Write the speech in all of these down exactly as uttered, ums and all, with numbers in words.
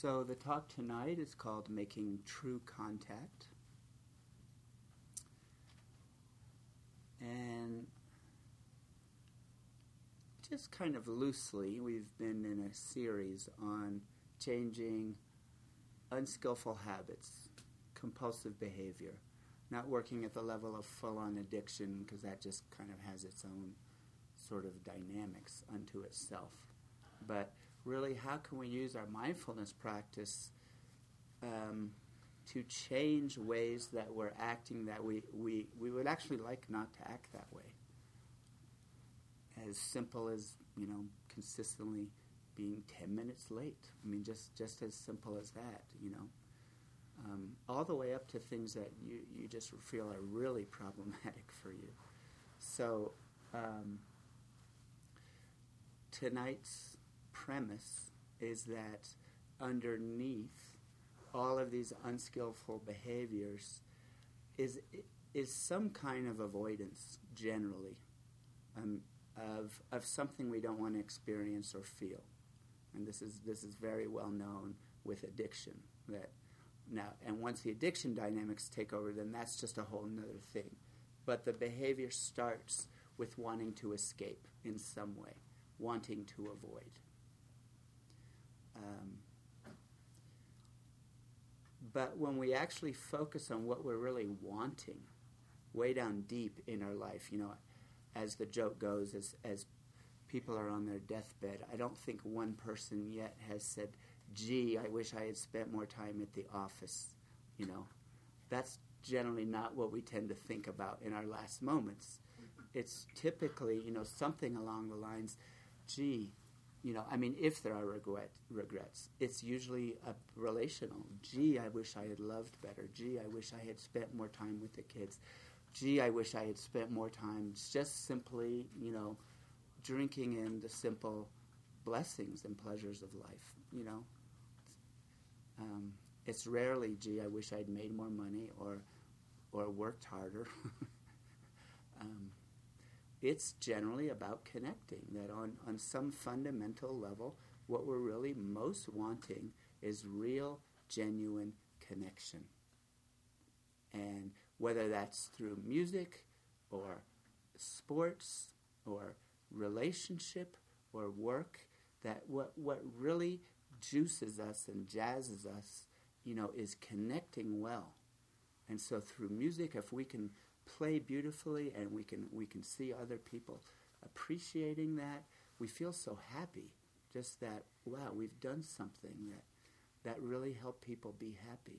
So the talk tonight is called Making True Contact. And just kind of loosely, we've been in a series on changing unskillful habits, compulsive behavior, not working at the level of full-on addiction, because that just kind of has its own sort of dynamics unto itself. But really, how can we use our mindfulness practice um, to change ways that we're acting that we, we, we would actually like not to act that way? As simple as, you know, consistently being ten minutes late. I mean, just, just as simple as that, you know. Um, all the way up to things that you, you just feel are really problematic for you. So um, tonight's premise is that underneath all of these unskillful behaviors is is some kind of avoidance, generally, um, of of something we don't want to experience or feel. And this is this is very well known with addiction. That now, and once the addiction dynamics take over, then that's just a whole nother thing. But the behavior starts with wanting to escape in some way, wanting to avoid. Um, but when we actually focus on what we're really wanting, way down deep in our life, you know, as the joke goes, as, as people are on their deathbed, I don't think one person yet has said, gee, I wish I had spent more time at the office, you know. That's generally not what we tend to think about in our last moments. It's typically, you know, something along the lines, gee, you know, I mean, if there are regret, regrets, it's usually a relational. Gee, I wish I had loved better. Gee, I wish I had spent more time with the kids. Gee, I wish I had spent more time just simply, you know, drinking in the simple blessings and pleasures of life, you know. Um, it's rarely, gee, I wish I'd made more money or or worked harder. um, it's generally about connecting, that on, on some fundamental level, what we're really most wanting is real, genuine connection. And whether that's through music or sports or relationship or work, that what, what really juices us and jazzes us, you know, is connecting well. And so through music, if we can play beautifully and we can we can see other people appreciating that, we feel so happy. Just that, wow, we've done something that that really helped people be happy.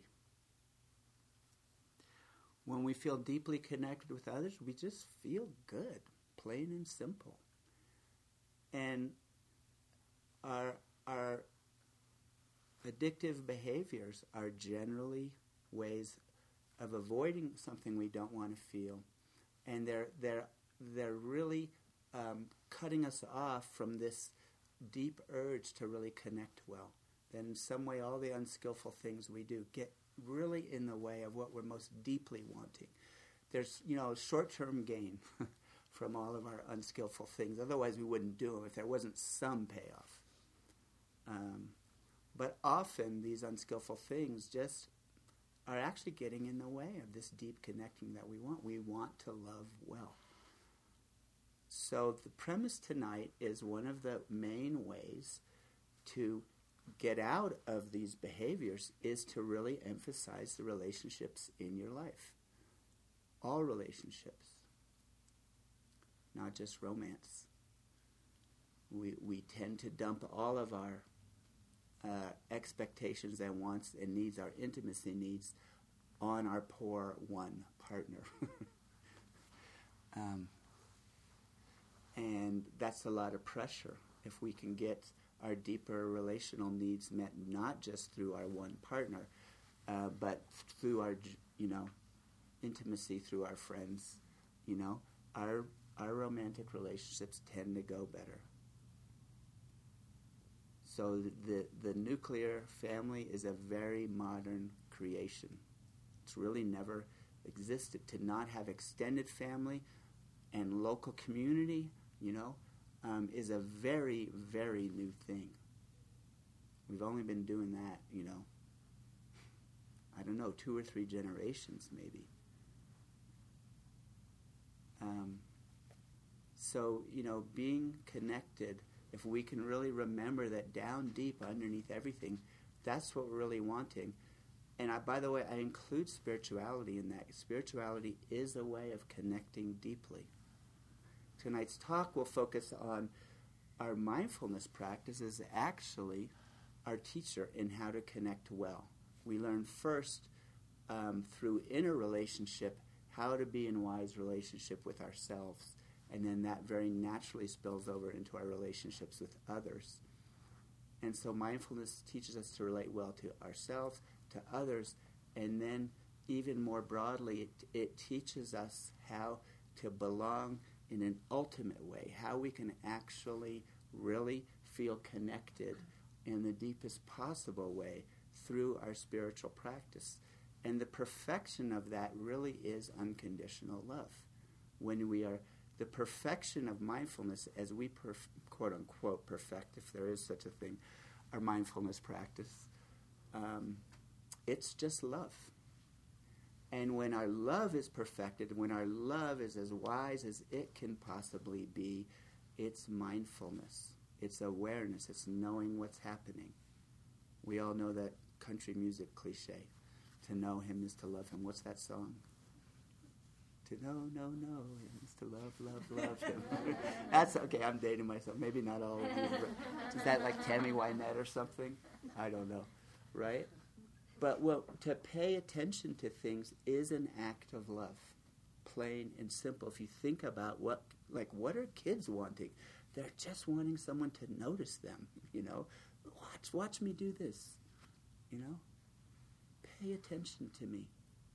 When we feel deeply connected with others, we just feel good, plain and simple. And our our addictive behaviors are generally ways of avoiding something we don't want to feel, and they're they're they're really um, cutting us off from this deep urge to really connect well. Then in some way, all the unskillful things we do get really in the way of what we're most deeply wanting. There's, you know, short-term gain from all of our unskillful things. Otherwise, we wouldn't do them if there wasn't some payoff. Um, but often, these unskillful things just are actually getting in the way of this deep connecting that we want. We want to love well. So the premise tonight is one of the main ways to get out of these behaviors is to really emphasize the relationships in your life. All relationships. Not just romance. We we tend to dump all of our uh, expectations and wants and needs, our intimacy needs, on our poor one partner. um, and that's a lot of pressure if we can get our deeper relational needs met not just through our one partner, uh, but through our, you know, intimacy through our friends. You know, our our romantic relationships tend to go better. So the the nuclear family is a very modern creation. It's really never existed. To not have extended family and local community, you know, um, is a very, very new thing. We've only been doing that, you know, I don't know, two or three generations maybe. Um, so, you know, being connected, if we can really remember that down deep underneath everything, that's what we're really wanting. And I, by the way, I include spirituality in that. Spirituality is a way of connecting deeply. Tonight's talk will focus on our mindfulness practice is actually our teacher in how to connect well. We learn first um, through inner relationship how to be in wise relationship with ourselves, and then that very naturally spills over into our relationships with others. And so mindfulness teaches us to relate well to ourselves, to others, and then even more broadly, it, it teaches us how to belong in an ultimate way, how we can actually really feel connected in the deepest possible way through our spiritual practice. And the perfection of that really is unconditional love. When we are, the perfection of mindfulness as we, perf- quote unquote, perfect, if there is such a thing, our mindfulness practice, um, it's just love. And when our love is perfected, when our love is as wise as it can possibly be, it's mindfulness. It's awareness. It's knowing what's happening. We all know that country music cliche. To know him is to love him. What's that song? To know, know, know him is to love, love, love him. That's okay. I'm dating myself. Maybe not all of you. But is that like Tammy Wynette or something? I don't know. Right? But well, to pay attention to things is an act of love, plain and simple. If you think about what, like, what are kids wanting? They're just wanting someone to notice them. You know, watch, watch me do this. You know, pay attention to me.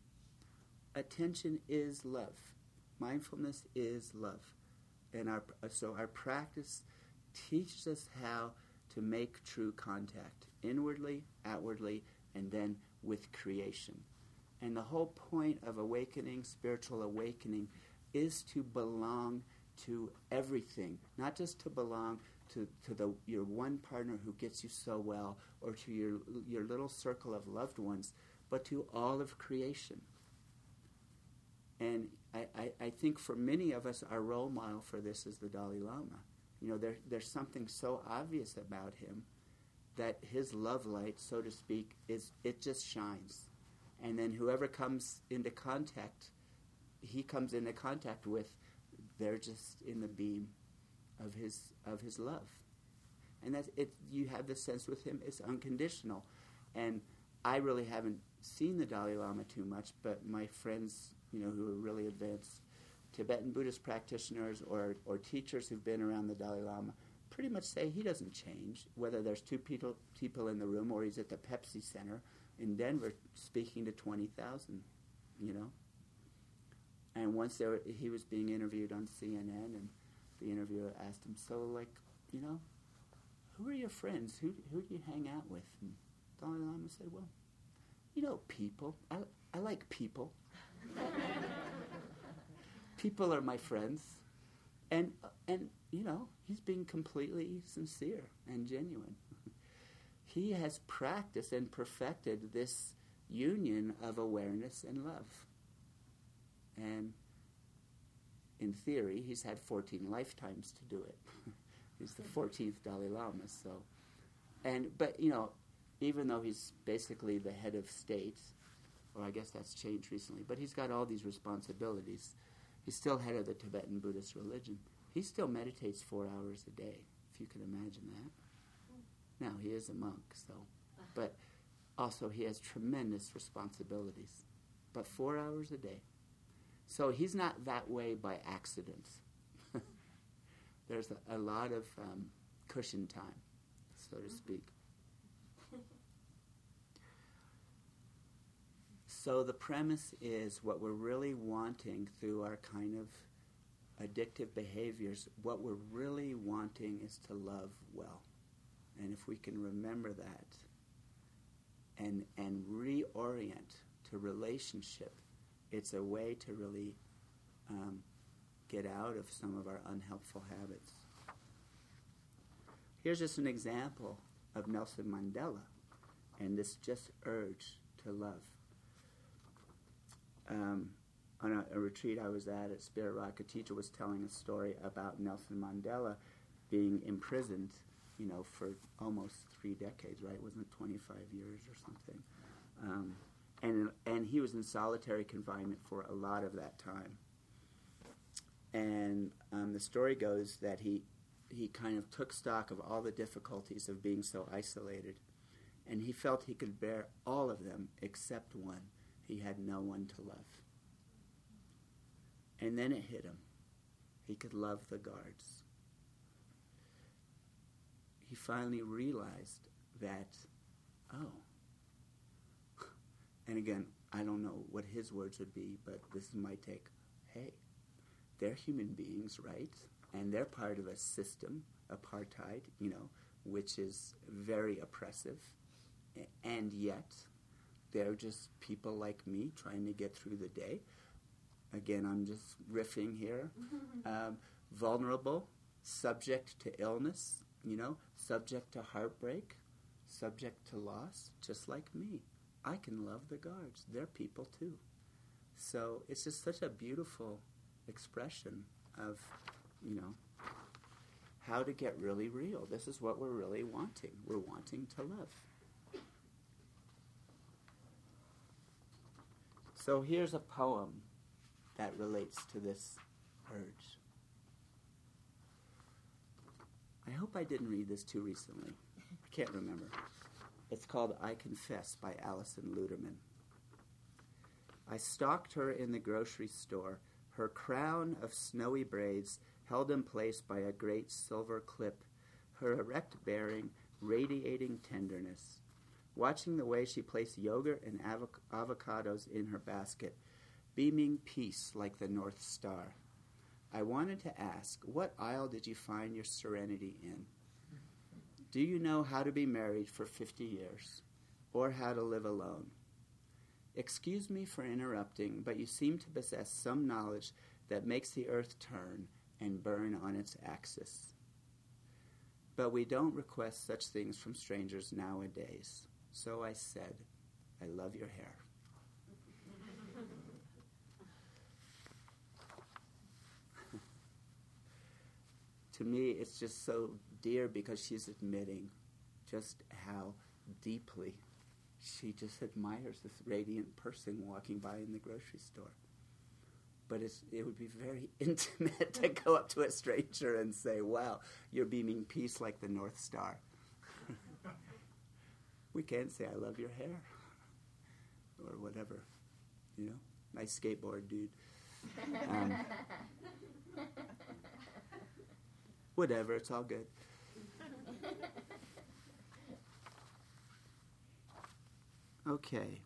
Attention is love. Mindfulness is love, and our so our practice teaches us how to make true contact inwardly, outwardly, and then with creation. And the whole point of awakening, spiritual awakening, is to belong to everything, not just to belong to, to the your one partner who gets you so well, or to your your little circle of loved ones, but to all of creation. And I, I, I think for many of us, our role model for this is the Dalai Lama. You know, there there's something so obvious about him that his love light, so to speak, is it just shines. And then whoever comes into contact, he comes into contact with, they're just in the beam of his of his love. And that's it. You have the sense with him, it's unconditional. And I really haven't seen the Dalai Lama too much, but my friends, you know, who are really advanced Tibetan Buddhist practitioners or, or teachers who've been around the Dalai Lama pretty much say he doesn't change, whether there's two people, people in the room or he's at the Pepsi Center in Denver speaking to twenty thousand, you know. And once there were, he was being interviewed on C N N, and the interviewer asked him, so, like, you know, who are your friends? Who, who do you hang out with? And Dalai Lama said, well, you know, people. I, I like people. People are my friends. And, and, you know, he's being completely sincere and genuine. He has practiced and perfected this union of awareness and love. And in theory, he's had fourteen lifetimes to do it. He's the fourteenth Dalai Lama, so. And, but, you know, even though he's basically the head of state, or I guess that's changed recently, but he's got all these responsibilities. He's still head of the Tibetan Buddhist religion. He still meditates four hours a day, if you can imagine that. Now, he is a monk, so, but also he has tremendous responsibilities, but four hours a day. So he's not that way by accident. There's a, a lot of um, cushion time, so to speak. So the premise is what we're really wanting through our kind of addictive behaviors, what we're really wanting is to love well. And if we can remember that and and reorient to relationship, it's a way to really um, get out of some of our unhelpful habits. Here's just an example of Nelson Mandela and this just urge to love. Um, on a, a retreat I was at at Spirit Rock, a teacher was telling a story about Nelson Mandela being imprisoned, you know, for almost three decades, right? Wasn't it twenty-five years or something? Um, and and he was in solitary confinement for a lot of that time. And um, the story goes that he he kind of took stock of all the difficulties of being so isolated, and he felt he could bear all of them except one. He had no one to love. And then it hit him. He could love the guards. He finally realized that, oh, and again, I don't know what his words would be, but this is my take. Hey, they're human beings, right? And they're part of a system, apartheid, you know, which is very oppressive. And yet, they're just people like me trying to get through the day. Again, I'm just riffing here. Um, vulnerable, subject to illness, you know, subject to heartbreak, subject to loss, just like me. I can love the guards. They're people too. So it's just such a beautiful expression of, you know, how to get really real. This is what we're really wanting. We're wanting to love. So here's a poem that relates to this urge. I hope I didn't read this too recently. I can't remember. It's called I Confess by Alison Luterman. I stalked her in the grocery store, her crown of snowy braids held in place by a great silver clip, her erect bearing radiating tenderness. Watching the way she placed yogurt and avoc- avocados in her basket, beaming peace like the North Star. I wanted to ask, what aisle did you find your serenity in? Do you know how to be married for fifty years, or how to live alone? Excuse me for interrupting, but you seem to possess some knowledge that makes the earth turn and burn on its axis. But we don't request such things from strangers nowadays. So I said, I love your hair. To me, it's just so dear because she's admitting just how deeply she just admires this radiant person walking by in the grocery store. But it's, it would be very intimate to go up to a stranger and say, wow, you're beaming peace like the North Star. We can't say, I love your hair. Or whatever. You know, nice skateboard, dude. Um, whatever, it's all good. Okay.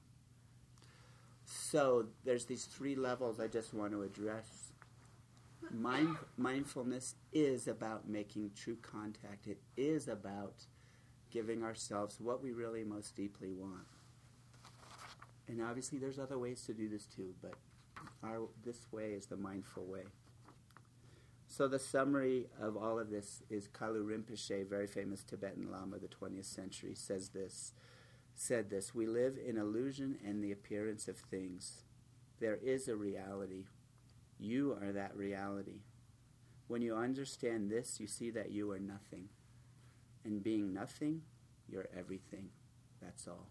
So there's these three levels I just want to address. Mind, mindfulness is about making true contact. It is about giving ourselves what we really most deeply want. And obviously there's other ways to do this too, but our, this way is the mindful way. So the summary of all of this is Kalu Rinpoche, very famous Tibetan Lama of the twentieth century, says this, said this, we live in illusion and the appearance of things. There is a reality. You are that reality. When you understand this, you see that you are nothing. And being nothing, you're everything. That's all.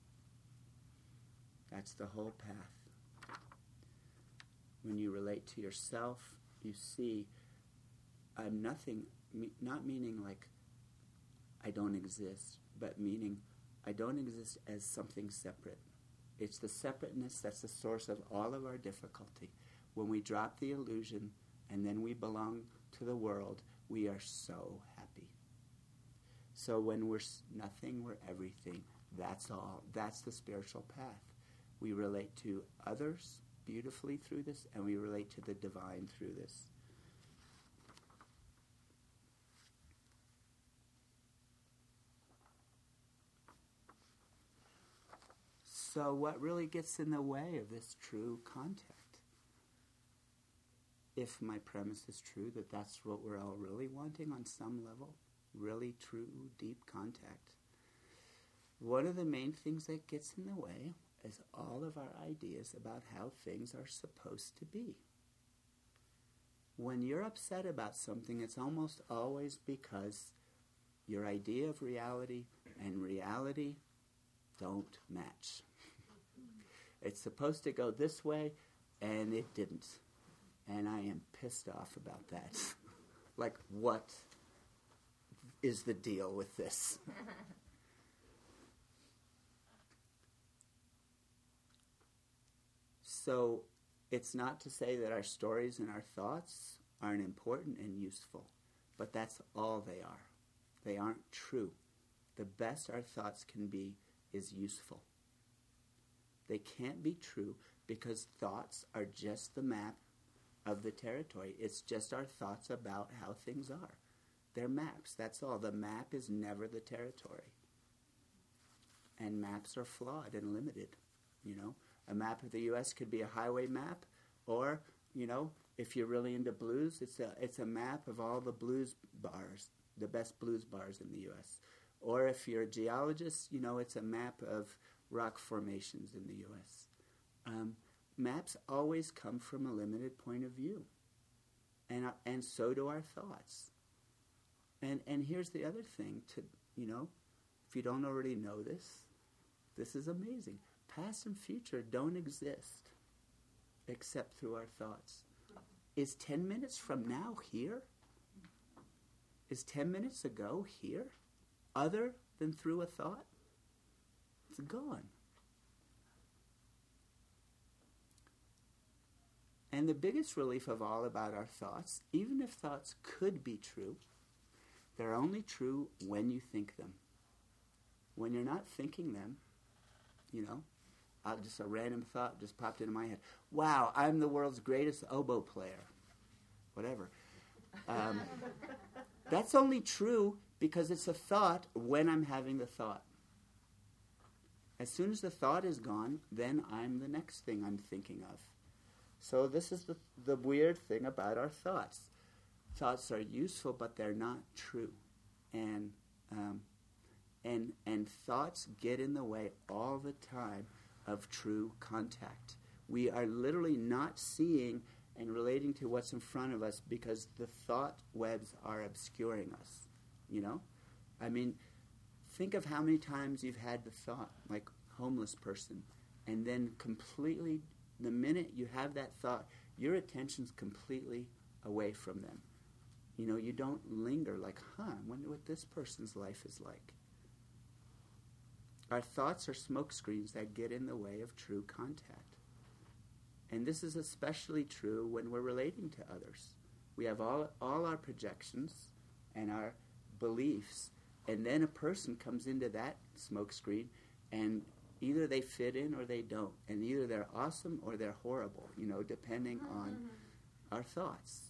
That's the whole path. When you relate to yourself, you see I'm nothing, me, not meaning like I don't exist, but meaning I don't exist as something separate. It's the separateness that's the source of all of our difficulty. When we drop the illusion and then we belong to the world, we are so happy. So when we're nothing, we're everything. That's all. That's the spiritual path. We relate to others beautifully through this, and we relate to the divine through this. So what really gets in the way of this true contact? If my premise is true, that that's what we're all really wanting on some level, really true, deep contact, one of the main things that gets in the way is all of our ideas about how things are supposed to be. When you're upset about something, it's almost always because your idea of reality and reality don't match. It's supposed to go this way, and it didn't. And I am pissed off about that. Like, what is the deal with this? So it's not to say that our stories and our thoughts aren't important and useful, but that's all they are. They aren't true. The best our thoughts can be is useful. They can't be true because thoughts are just the map of the territory. It's just our thoughts about how things are. They're maps, that's all. The map is never the territory. And maps are flawed and limited, you know. A map of the U S could be a highway map, or, you know, if you're really into blues, it's a it's a map of all the blues bars, the best blues bars in the U S. Or if you're a geologist, you know, it's a map of rock formations in the U S. Um, maps always come from a limited point of view, and uh, and so do our thoughts. And and here's the other thing, to you know, if you don't already know this, this is amazing. Past and future don't exist except through our thoughts. Is ten minutes from now here? Is ten minutes ago here? Other than through a thought? It's gone. And the biggest relief of all about our thoughts, even if thoughts could be true, they're only true when you think them. When you're not thinking them, you know, Uh, just a random thought just popped into my head. Wow, I'm the world's greatest oboe player. Whatever. Um, that's only true because it's a thought when I'm having the thought. As soon as the thought is gone, then I'm the next thing I'm thinking of. So this is the, the weird thing about our thoughts. Thoughts are useful, but they're not true. And, um, and, and thoughts get in the way all the time of true contact. We are literally not seeing and relating to what's in front of us because the thought webs are obscuring us, you know? I mean, think of how many times you've had the thought, like homeless person, and then completely, the minute you have that thought, your attention's completely away from them. You know, you don't linger like, huh, I wonder what this person's life is like. Our thoughts are smoke screens that get in the way of true contact. And this is especially true when we're relating to others. We have all, all our projections and our beliefs, and then a person comes into that smoke screen, and either they fit in or they don't. And either they're awesome or they're horrible, you know, depending on our thoughts.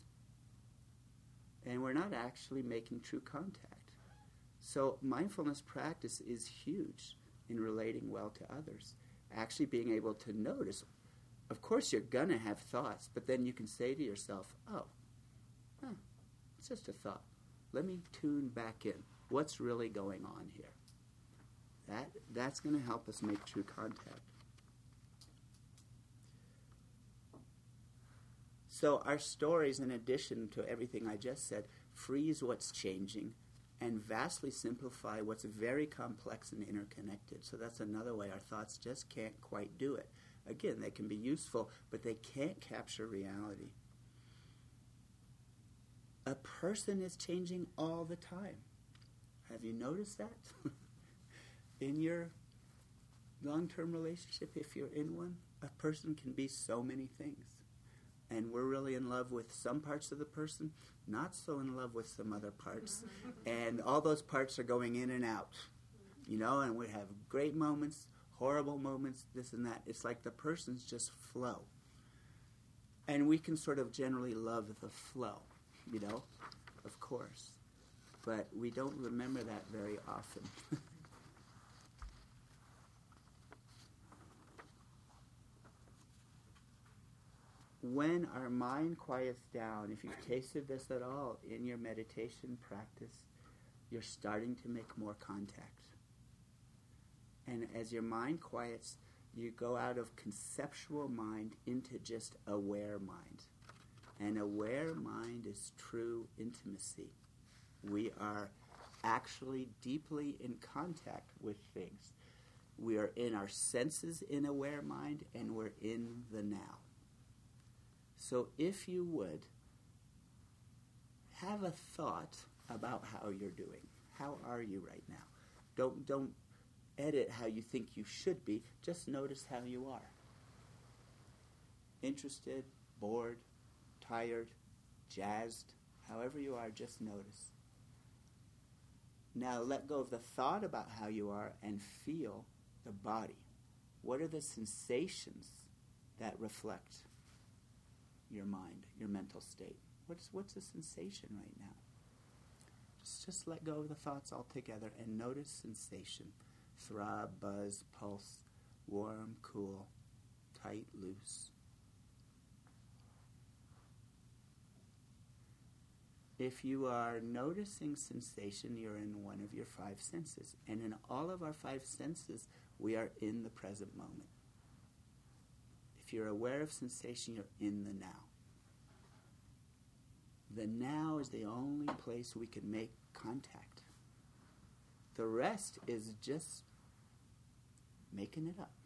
And we're not actually making true contact. So mindfulness practice is huge in relating well to others. Actually being able to notice, of course you're going to have thoughts, but then you can say to yourself, oh, huh, it's just a thought. Let me tune back in. What's really going on here? That That's going to help us make true contact. So our stories, in addition to everything I just said, freeze what's changing and vastly simplify what's very complex and interconnected. So that's another way our thoughts just can't quite do it. Again, they can be useful, but they can't capture reality. A person is changing all the time. Have you noticed that? In your long-term relationship, if you're in one, a person can be so many things. And we're really in love with some parts of the person, not so in love with some other parts. And all those parts are going in and out, you know, and we have great moments, horrible moments, this and that. It's like the persons just flow. And we can sort of generally love the flow, you know, of course. But we don't remember that very often. When our mind quiets down, if you've tasted this at all in your meditation practice, you're starting to make more contact. and as your mind quiets, you go out of conceptual mind into just aware mind. And aware mind is true intimacy. We are actually deeply in contact with things. We are in our senses in aware mind, and we're in the now. So if you would, have a thought about how you're doing. How are you right now? Don't don't edit how you think you should be. Just notice how you are. Interested, bored, tired, jazzed, however you are, just notice. Now let go of the thought about how you are and feel the body. What are the sensations that reflect your mind, your mental state? What's what's the sensation right now? Just, just let go of the thoughts altogether and notice sensation. Throb, buzz, pulse, warm, cool, tight, loose. If you are noticing sensation, you're in one of your five senses. And in all of our five senses, we are in the present moment. If you're aware of sensation, you're in the now. The now is the only place we can make contact. The rest is just making it up.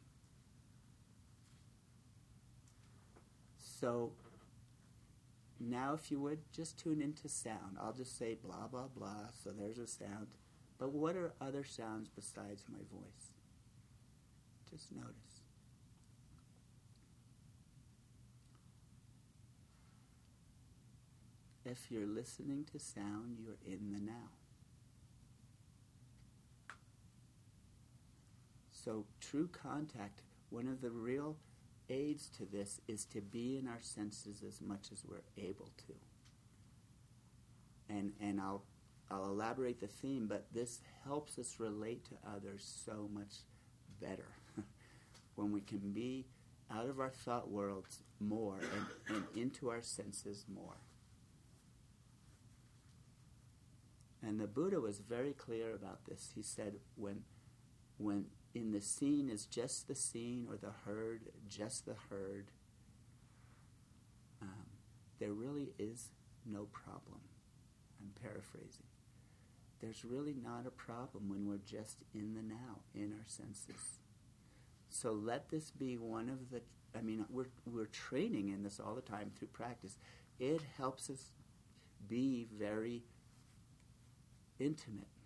So now, if you would, just tune into sound. I'll just say blah, blah, blah, so there's a sound. But what are other sounds besides my voice? Just notice. If you're listening to sound, you're in the now. So true contact, one of the real aids to this is to be in our senses as much as we're able to. And and I'll I'll elaborate the theme, but this helps us relate to others so much better when we can be out of our thought worlds more and, and into our senses more. And the Buddha was very clear about this. He said when when in the scene is just the scene, or the herd, just the herd, um, there really is no problem. I'm paraphrasing. There's really not a problem when we're just in the now, in our senses. So let this be one of the, I mean, we're we're training in this all the time through practice. It helps us be very intimate.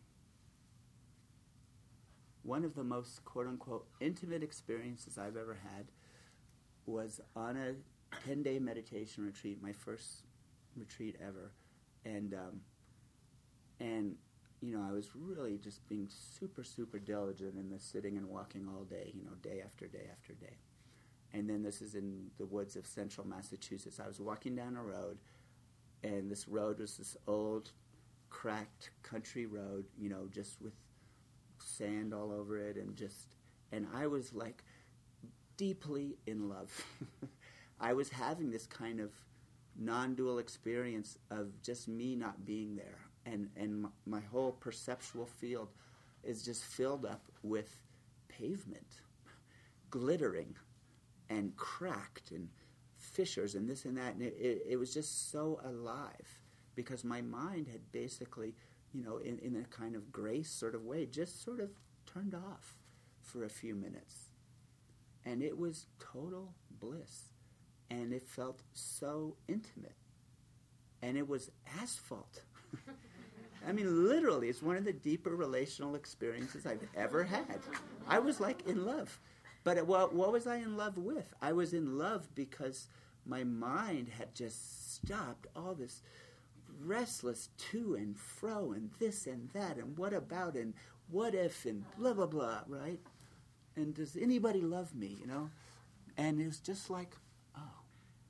One of the most, quote-unquote, intimate experiences I've ever had was on a ten-day meditation retreat, my first retreat ever. And, um, and you know, I was really just being super, super diligent in this sitting and walking all day, you know, day after day after day. And then this is in the woods of central Massachusetts. I was walking down a road, and this road was this old, cracked country road, you know, just with sand all over it, and just, and I was like deeply in love. I was having this kind of non-dual experience of just me not being there, and and my, my whole perceptual field is just filled up with pavement, glittering and cracked and fissures and this and that, and it, it, it was just so alive because my mind had basically, you know, in, in a kind of grace sort of way, just sort of turned off for a few minutes. And it was total bliss. And it felt so intimate. And it was asphalt. I mean, literally, it's one of the deeper relational experiences I've ever had. I was like in love. But it, well, what was I in love with? I was in love because my mind had just stopped all this restless to and fro and this and that and what about and what if and blah, blah, blah, right? And does anybody love me, you know? And it was just like, oh,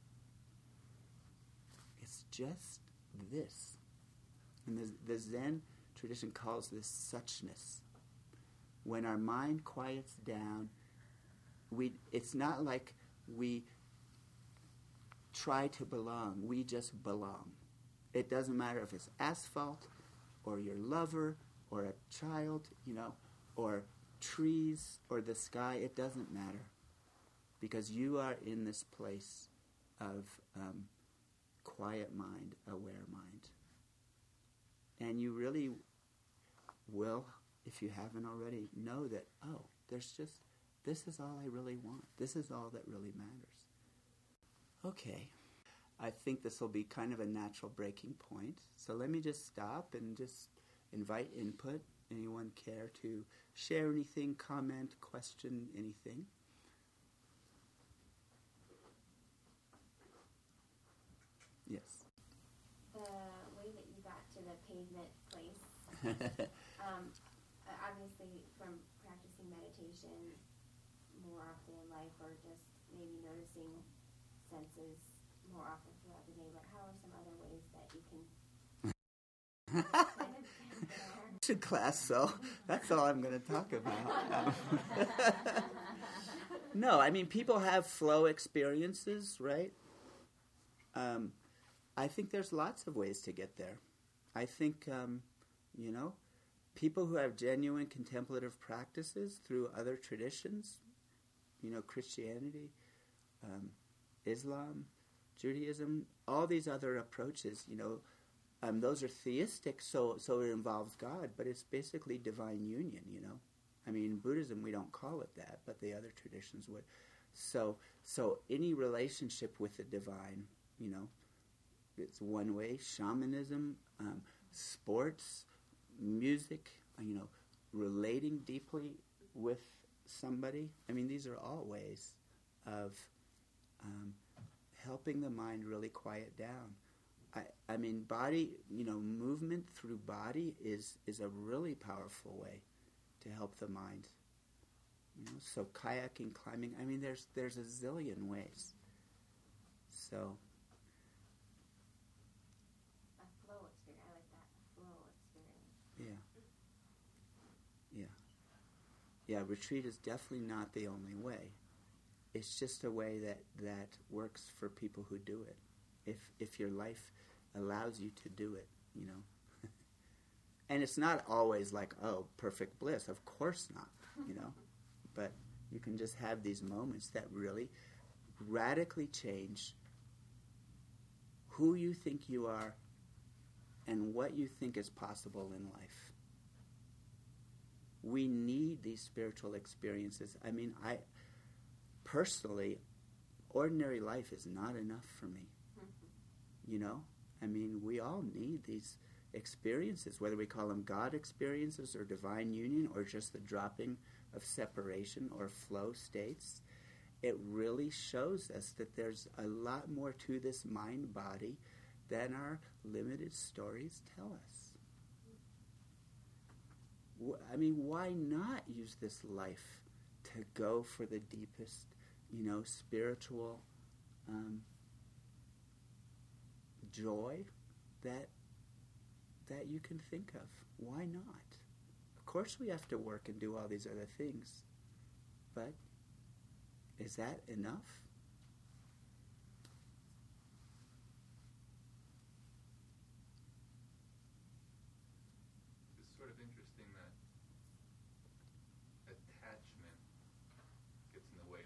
it's just this. And the, the Zen tradition calls this suchness. When our mind quiets down, we it's not like we try to belong. We just belong. It doesn't matter if it's asphalt or your lover or a child, you know, or trees or the sky, it doesn't matter. Because you are in this place of um, quiet mind, aware mind. And you really will, if you haven't already, know that, oh, there's just, this is all I really want. This is all that really matters. Okay. I think this will be kind of a natural breaking point. So let me just stop and just invite input. Anyone care to share anything, comment, question, anything? Yes. The way that you got to the pavement place, um, obviously from practicing meditation more often in life, or just maybe noticing senses more often throughout the day, but how are some other ways that you can kind of get there? To class, so that's all I'm going to talk about. Um, no, I mean, people have flow experiences, right? Um, I think there's lots of ways to get there. I think, um, you know, people who have genuine contemplative practices through other traditions, you know, Christianity, um, Islam, Judaism, all these other approaches, you know, um, those are theistic, so so it involves God, but it's basically divine union, you know. I mean, in Buddhism, we don't call it that, but the other traditions would. So so any relationship with the divine, you know, it's one way. Shamanism, um, sports, music, you know, relating deeply with somebody. I mean, these are all ways of um, helping the mind really quiet down. I, I mean, body, you know, movement through body is, is a really powerful way to help the mind. You know, so kayaking, climbing, I mean, there's there's a zillion ways. So. A flow experience, I like that, a flow experience. Yeah. Yeah. Yeah, retreat is definitely not the only way. It's just a way that, that works for people who do it. If if your life allows you to do it, you know. And it's not always like, oh, perfect bliss. Of course not, you know. But you can just have these moments that really radically change who you think you are and what you think is possible in life. We need these spiritual experiences. I mean, I personally, ordinary life is not enough for me. You know? I mean, we all need these experiences, whether we call them God experiences or divine union or just the dropping of separation or flow states. It really shows us that there's a lot more to this mind-body than our limited stories tell us. I mean, why not use this life to go for the deepest, you know, spiritual um, joy that that you can think of? Why not? Of course we have to work and do all these other things, but is that enough? It's sort of interesting that attachment gets in the way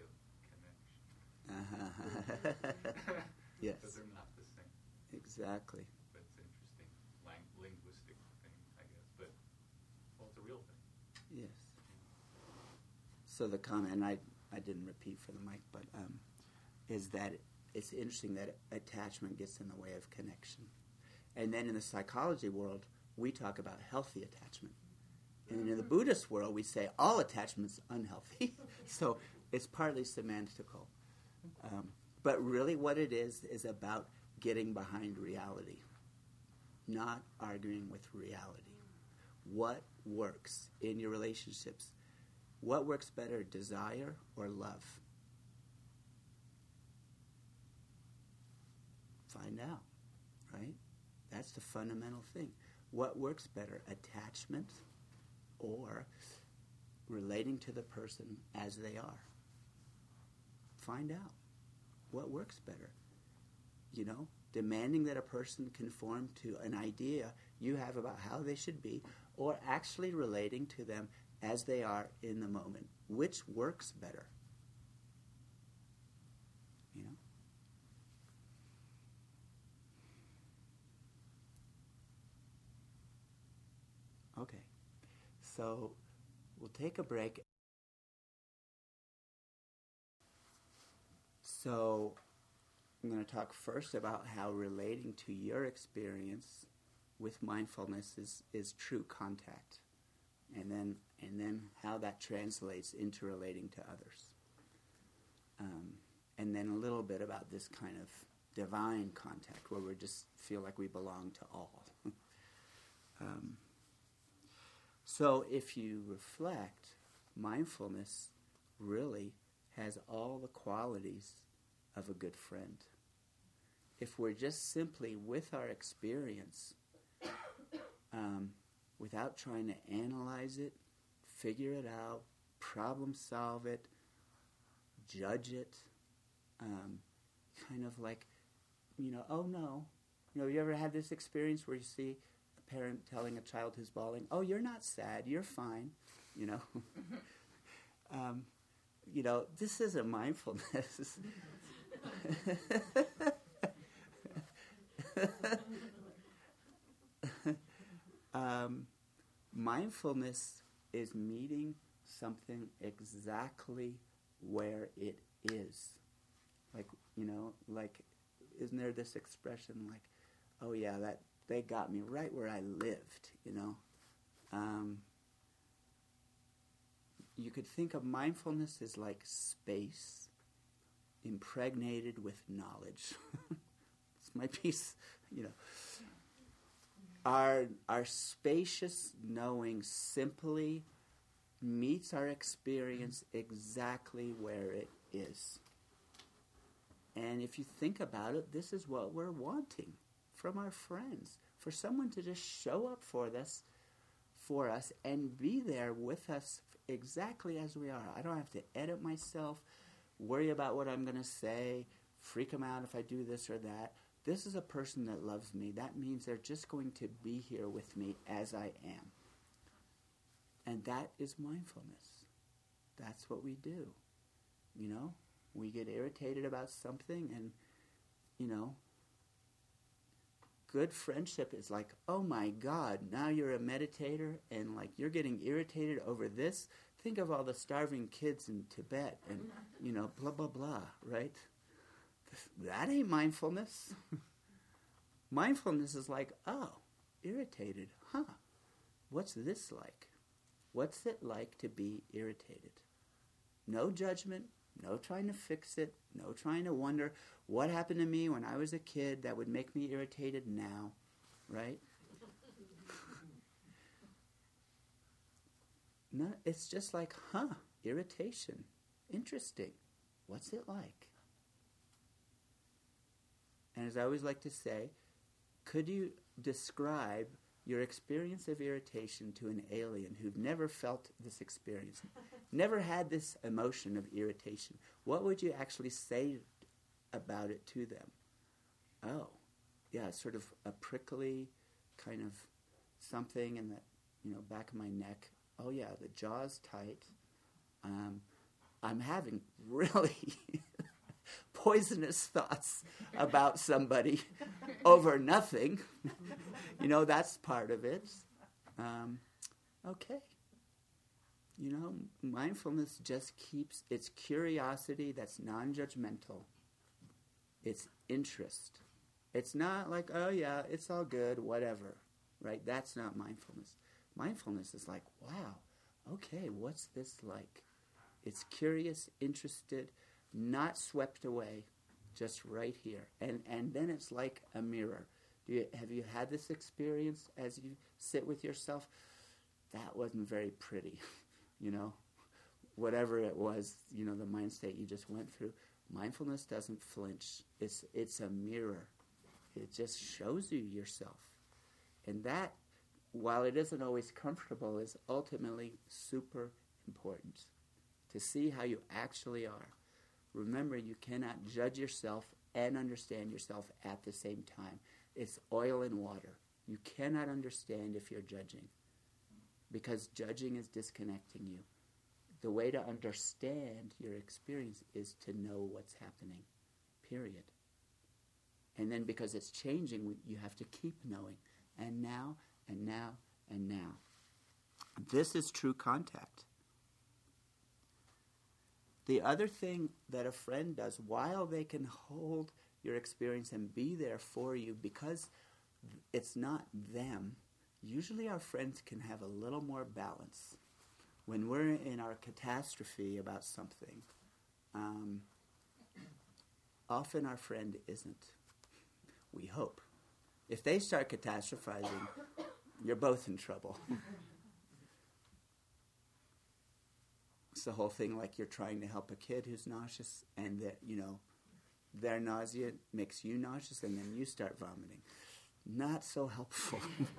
of connection. Uh-huh. Yes. But they're not the same. Exactly. That's interesting. Lang- linguistic thing, I guess. But, well, it's a real thing. Yes. So the comment, and I, I didn't repeat for the mic, but um, is that it's interesting that attachment gets in the way of connection. And then in the psychology world, we talk about healthy attachment. And in the Buddhist world, we say all attachment's unhealthy. So it's partly semantical. Um, but really what it is is about getting behind reality, not arguing with reality. What works in your relationships? What works better, desire or love? Find out, right? That's the fundamental thing. What works better, attachment or relating to the person as they are? Find out what works better. You know, demanding that a person conform to an idea you have about how they should be, or actually relating to them as they are in the moment. Which works better? You know? Okay. So we'll take a break. So I'm going to talk first about how relating to your experience with mindfulness is, is true contact, and then and then how that translates into relating to others. Um, and then a little bit about this kind of divine contact where we just feel like we belong to all. um, so if you reflect, mindfulness really has all the qualities of a good friend. If we're just simply with our experience, um, without trying to analyze it, figure it out, problem solve it, judge it, um, kind of like, you know, oh no. You know, you ever had this experience where you see a parent telling a child who's bawling, oh, you're not sad, you're fine, you know. um, you know, this isn't mindfulness. um, mindfulness is meeting something exactly where it is. Like, you know, like, isn't there this expression like, oh yeah, that they got me right where I lived, you know? Um, you could think of mindfulness as like space impregnated with knowledge. This might be, you know, our our spacious knowing simply meets our experience exactly where it is. And if you think about it, this is what we're wanting from our friends, for someone to just show up for us, for us and be there with us exactly as we are. I don't have to edit myself, worry about what I'm going to say, freak them out if I do this or that. This is a person that loves me. That means they're just going to be here with me as I am. And that is mindfulness. That's what we do. You know, we get irritated about something and, you know, good friendship is like, oh my God, now you're a meditator and like you're getting irritated over this. Think of all the starving kids in Tibet and, you know, blah, blah, blah, right? That ain't mindfulness. Mindfulness is like, oh, irritated, huh? What's this like? What's it like to be irritated? No judgment, no trying to fix it, no trying to wonder what happened to me when I was a kid that would make me irritated now, right? No, it's just like, huh, irritation, interesting. What's it like? And as I always like to say, could you describe your experience of irritation to an alien who'd never felt this experience, never had this emotion of irritation? What would you actually say about it to them? Oh, yeah, sort of a prickly kind of something in the, you know, back of my neck. Oh yeah, the jaw's tight. Um, I'm having really poisonous thoughts about somebody over nothing. You know, that's part of it. Um, okay. You know, mindfulness just keeps its curiosity that's non-judgmental. It's interest. It's not like, oh yeah, it's all good, whatever, right? That's not mindfulness. Mindfulness is like, wow, okay, what's this like? It's curious, interested, not swept away, just right here. And and then it's like a mirror. Do you, have you had this experience as you sit with yourself? That wasn't very pretty, you know. Whatever it was, you know, the mind state you just went through. Mindfulness doesn't flinch. It's it's a mirror. It just shows you yourself. And that, while it isn't always comfortable, is ultimately super important. To see how you actually are. Remember, you cannot judge yourself and understand yourself at the same time. It's oil and water. You cannot understand if you're judging. because judging is disconnecting you. The way to understand your experience is to know what's happening, period. And then because it's changing, you have to keep knowing. And now, and now, and now. This is true contact. The other thing that a friend does, while they can hold your experience and be there for you, because it's not them, usually our friends can have a little more balance. When we're in our catastrophe about something, um, often our friend isn't. We hope. If they start catastrophizing, you're both in trouble. It's the whole thing like you're trying to help a kid who's nauseous, and that, you know, their nausea makes you nauseous, and then you start vomiting. Not so helpful.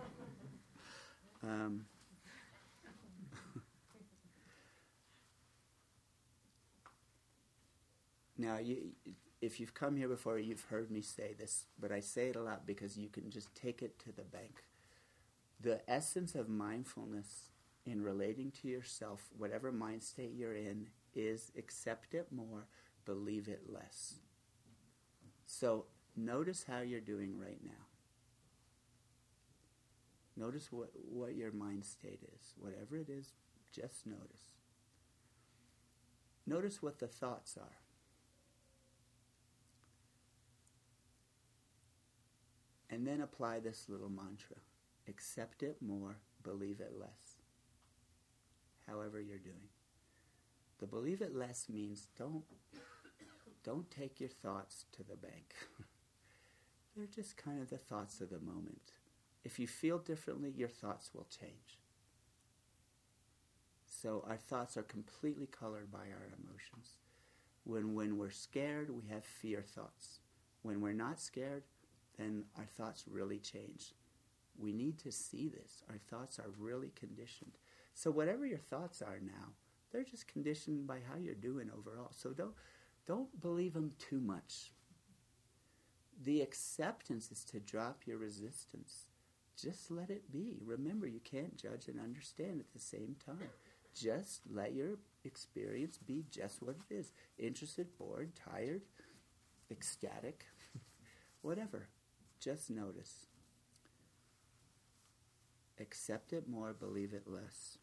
um, now, you, if you've come here before, you've heard me say this, but I say it a lot because you can just take it to the bank. The essence of mindfulness in relating to yourself, whatever mind state you're in, is accept it more, believe it less. So notice how you're doing right now. Notice what, what your mind state is. Whatever it is, just notice. Notice what the thoughts are. And then apply this little mantra. Accept it more, believe it less. However you're doing. The believe it less means don't, don't take your thoughts to the bank. They're just kind of the thoughts of the moment. If you feel differently, your thoughts will change. So our thoughts are completely colored by our emotions. When, when we're scared, we have fear thoughts. When we're not scared, then our thoughts really change. We need to see this. Our thoughts are really conditioned. So whatever your thoughts are now, they're just conditioned by how you're doing overall. So don't, don't believe them too much. The acceptance is to drop your resistance. Just let it be. Remember, you can't judge and understand at the same time. Just let your experience be just what it is. Interested, bored, tired, ecstatic, whatever. Just notice. Accept it more, believe it less.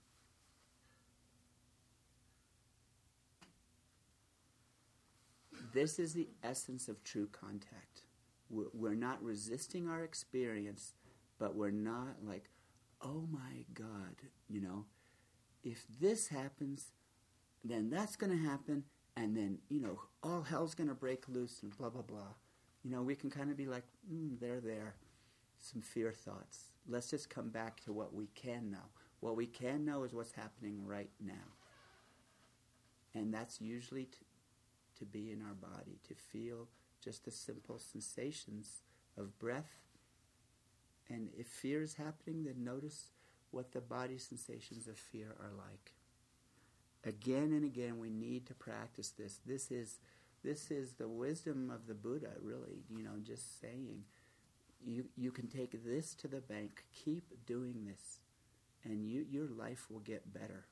This is the essence of true contact. We're not resisting our experience, but we're not like, oh my God, you know, if this happens, then that's going to happen, and then, you know, all hell's going to break loose and blah, blah, blah. You know, we can kind of be like, mm, they're there, some fear thoughts. Let's just come back to what we can know. What we can know is what's happening right now. And that's usually to, to be in our body, to feel just the simple sensations of breath. And if fear is happening, then notice what the body sensations of fear are like. Again and again, we need to practice this. This is this is the wisdom of the Buddha, really, you know, just saying, you you can take this to the bank, keep doing this, and you your life will get better.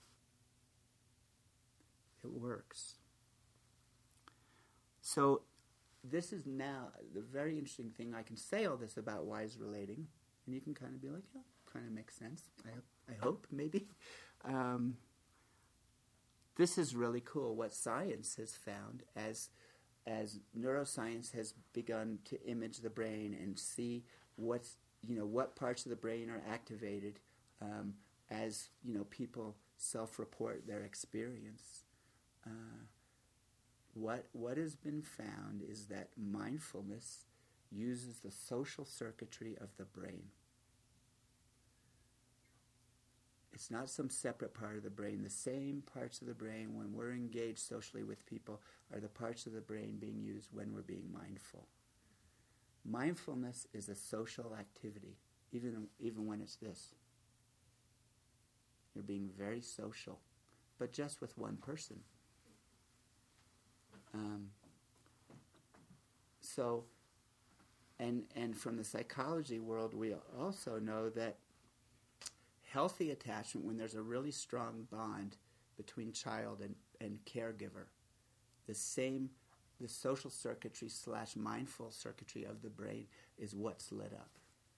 It works. So this is now the very interesting thing. I can say all this about wise relating, and you can kind of be like, yeah, kind of makes sense. I, I hope, maybe. Um, this is really cool. What science has found as as neuroscience has begun to image the brain and see what's you know what parts of the brain are activated um, as you know people self-report their experience. Uh, What what has been found is that mindfulness uses the social circuitry of the brain. It's not some separate part of the brain. The same parts of the brain, when we're engaged socially with people, are the parts of the brain being used when we're being mindful. Mindfulness is a social activity, even even when it's this. You're being very social, but just with one person. Um, so, and and from the psychology world, we also know that healthy attachment, when there's a really strong bond between child and, and caregiver, the same, the social circuitry slash mindful circuitry of the brain is what's lit up.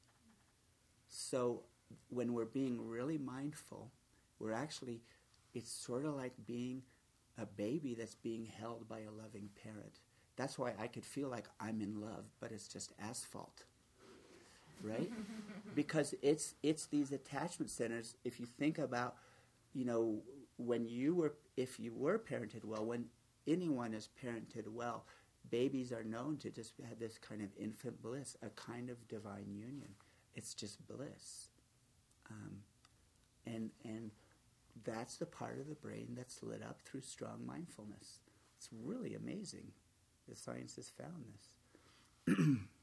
So when we're being really mindful, we're actually, it's sort of like being a baby that's being held by a loving parent. That's why I could feel like I'm in love, but it's just asphalt, right? Because it's it's these attachment centers. If you think about, you know, when you were, if you were parented well, when anyone is parented well, babies are known to just have this kind of infant bliss, a kind of divine union. It's just bliss, um, and and that's the part of the brain that's lit up through strong mindfulness. It's really amazing. The science has found this.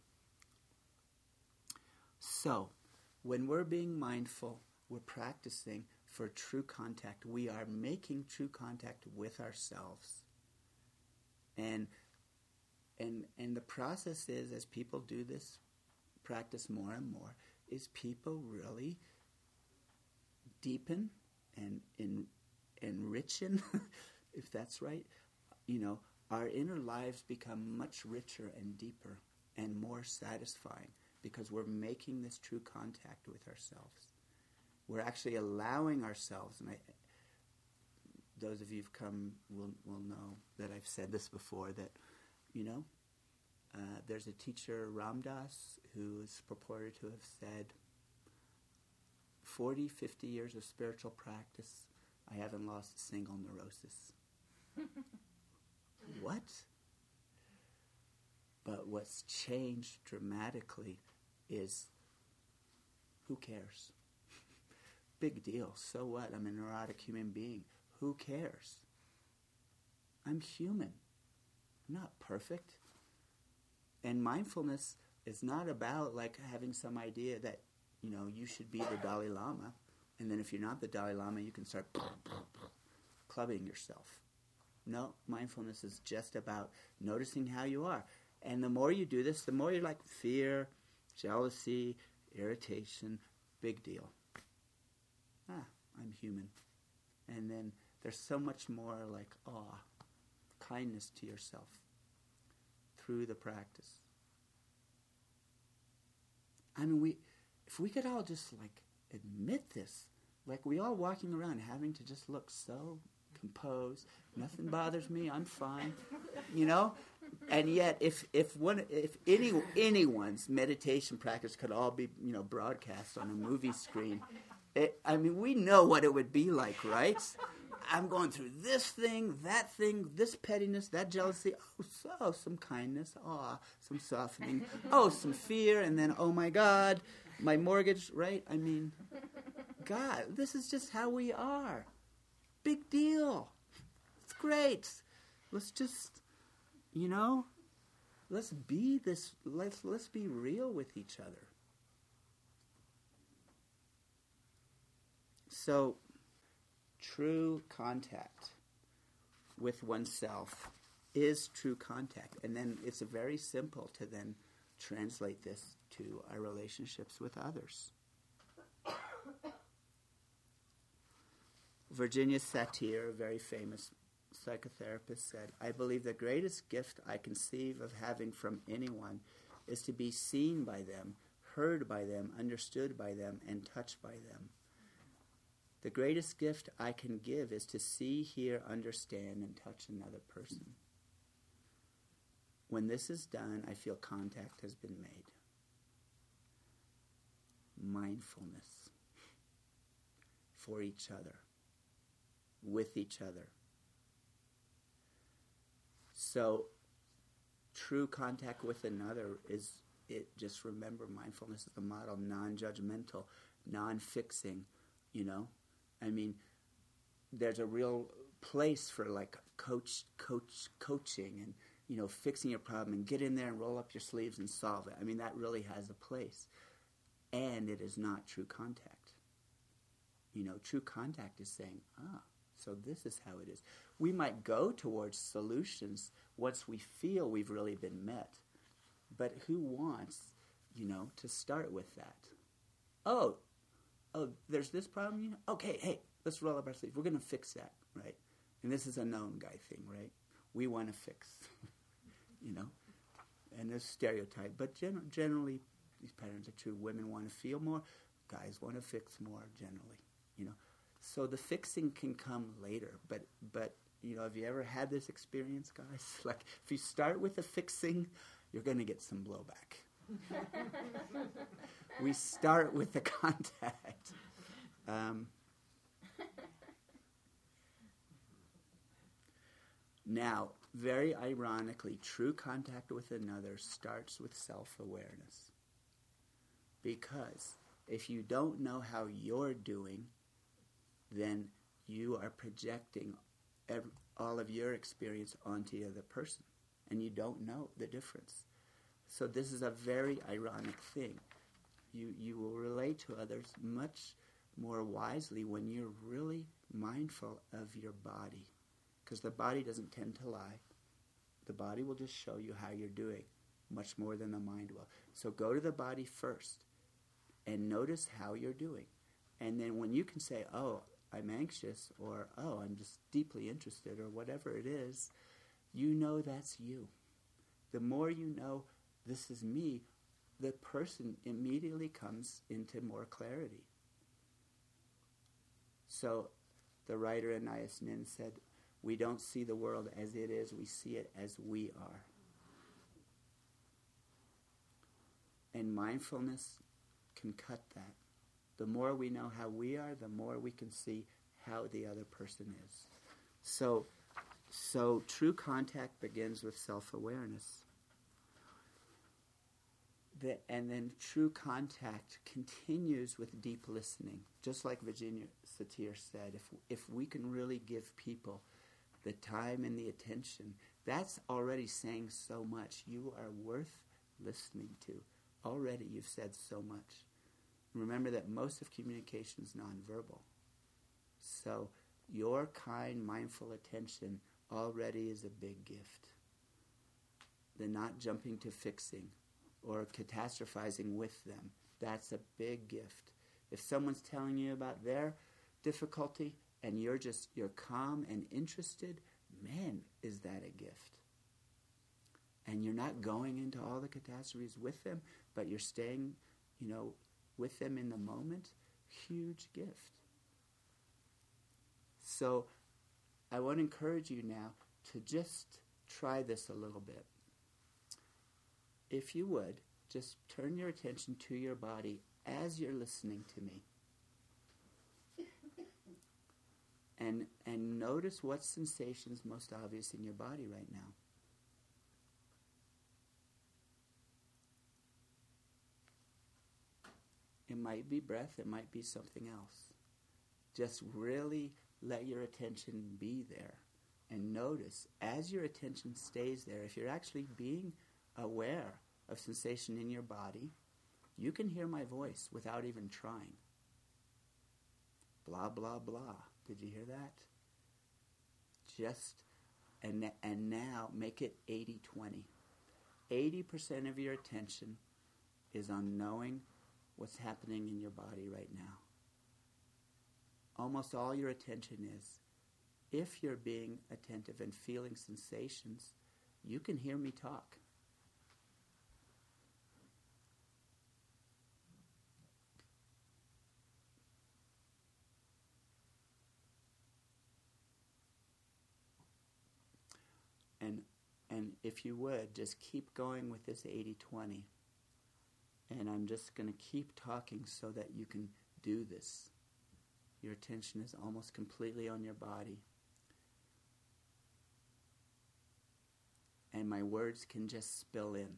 So, when we're being mindful, we're practicing for true contact. We are making true contact with ourselves. And and and the process is, as people do this practice more and more, is people really deepen and en- enrichen, if that's right, you know, our inner lives become much richer and deeper and more satisfying because we're making this true contact with ourselves. We're actually allowing ourselves, and I, those of you who've come will will know that I've said this before, that, you know, uh, there's a teacher, Ram Dass, who is purported to have said, forty, fifty years of spiritual practice, I haven't lost a single neurosis. What? But what's changed dramatically is, who cares? Big deal. So what? I'm a neurotic human being. Who cares? I'm human. I'm not perfect. And mindfulness is not about like having some idea that, you know, you should be the Dalai Lama, and then if you're not the Dalai Lama, you can start clubbing yourself. No, mindfulness is just about noticing how you are. And the more you do this, the more you're like fear, jealousy, irritation, big deal. Ah, I'm human. And then there's so much more like awe, kindness to yourself through the practice. I mean, we, if we could all just like admit this, like we all walking around having to just look so composed, nothing bothers me, I'm fine, you know? And yet, if if one if any anyone's meditation practice could all be, you know, broadcast on a movie screen, it, I mean, we know what it would be like, right? I'm going through this thing, that thing, this pettiness, that jealousy. Oh, so some kindness, awe, some softening. Oh, some fear, and then oh my God, my mortgage, right? I mean, God, this is just how we are. Big deal. It's great. Let's just, you know, let's be this, let's let's be real with each other. So, true contact with oneself is true contact. And then it's very simple to then translate this to our relationships with others. Virginia Satir, a very famous psychotherapist, said, I believe the greatest gift I conceive of having from anyone is to be seen by them, heard by them, understood by them, and touched by them. The greatest gift I can give is to see, hear, understand, and touch another person. When this is done, I feel contact has been made. Mindfulness for each other, with each other. So, true contact with another is, it just remember, mindfulness is the model, non-judgmental, non-fixing, you know? I mean, there's a real place for like coach, coach, coaching and, you know, fixing your problem and get in there and roll up your sleeves and solve it. I mean, that really has a place. And it is not true contact. You know, true contact is saying, ah, so this is how it is. We might go towards solutions once we feel we've really been met. But who wants, you know, to start with that? Oh, oh, there's this problem, you know? Okay, hey, let's roll up our sleeves. We're going to fix that, right? And this is a known guy thing, right? We want to fix, you know? And there's stereotype, but gen- generally these patterns are true. Women want to feel more. Guys want to fix more generally, you know? So the fixing can come later, but, but you know, have you ever had this experience, guys? Like, if you start with the fixing, you're going to get some blowback. We start with the contact. Um, now, very ironically, true contact with another starts with self-awareness. Because if you don't know how you're doing, then you are projecting every, all of your experience onto the other person, and you don't know the difference. So this is a very ironic thing. You you will relate to others much more wisely when you're really mindful of your body, because the body doesn't tend to lie. The body will just show you how you're doing much more than the mind will. So go to the body first and notice how you're doing. And then when you can say, oh, I'm anxious, or oh, I'm just deeply interested, or whatever it is, you know that's you. The more you know this is me, the person immediately comes into more clarity. So the writer Anais Nin said, we don't see the world as it is, we see it as we are. And mindfulness can cut that. The more we know how we are, the more we can see how the other person is. So, so true contact begins with self-awareness. The, and then true contact continues with deep listening. Just like Virginia Satir said, if if we can really give people the time and the attention, that's already saying so much. You are worth listening to. Already you've said so much. Remember that most of communication is nonverbal. So your kind, mindful attention already is a big gift. They're not jumping to fixing or catastrophizing with them. That's a big gift. If someone's telling you about their difficulty and you're just, you're calm and interested, man, is that a gift. And you're not going into all the catastrophes with them, but you're staying, you know, with them in the moment. Huge gift. So I want to encourage you now to just try this a little bit. If you would, just turn your attention to your body as you're listening to me. And and notice what sensation's most obvious in your body right now. It might be breath, it might be something else. Just really let your attention be there. And notice, as your attention stays there, if you're actually being aware of sensation in your body, you can hear my voice without even trying. Blah, blah, blah. Did you hear that? Just, and, and now make it eighty twenty. eighty percent of your attention is on knowing what's happening in your body right now. Almost all your attention is, if you're being attentive and feeling sensations, you can hear me talk. And and if you would, just keep going with this eighty twenty. And I'm just going to keep talking so that you can do this. Your attention is almost completely on your body. And my words can just spill in.